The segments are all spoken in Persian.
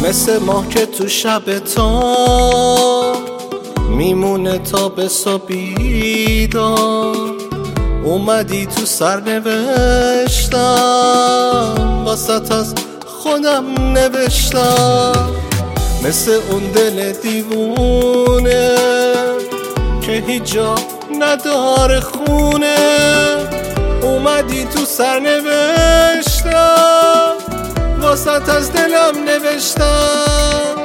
مثل ماه که تو شب تا میمونه تا به صبح بیدار. اومدی تو سرنوشتم واسط از خودم نوشتم. مثل اون دل دیوونه که هیچ جا نداره خونه. اومدی تو سرنوشتم واسط از دلم نوشتم.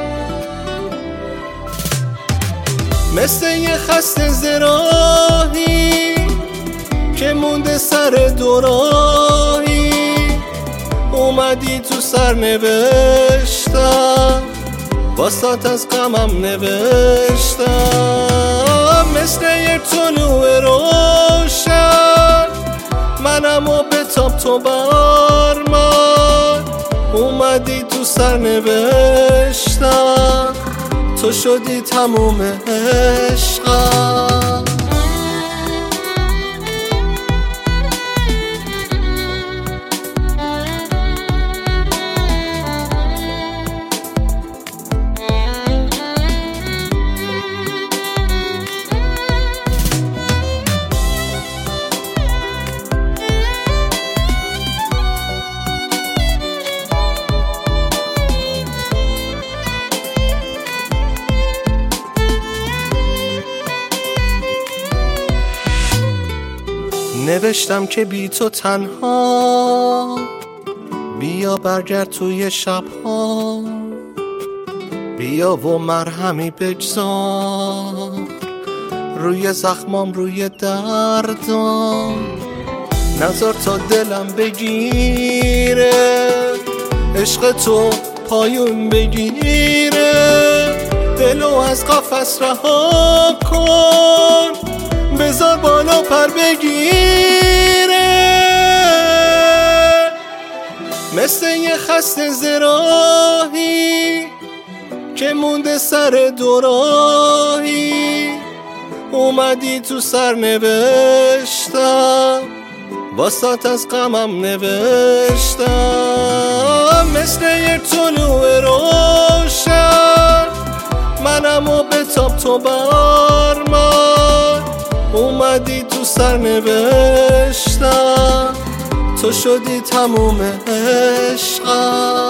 مثل یه خسته زراحی که مونده سر دوراهی. اومدی تو سرنوشتم واسط از غمم نوشتم. مثل یک طلوع روشن منم و به تاب تو بر من. اومدی تو سرنوشتم تو شدی تموم عشقم. نوشتم که بی تو تنها بیا برگرد توی شبها. بیا و مرهمی بگذار روی زخمام روی دردام. نذار تا دلم بگیره عشق تو پایون بگیره. دلو از قفس رها کن بذار بالا پر بگیره. مثل یه خسته زراحی که مونده سر دوراهی. اومدی تو سرنوشتم واسط از غمم نوشتم. مثل یک طلوع روشن منم و به تاب تو بر من. اومدی تو سرنوشتم تو شدی تموم عشقم.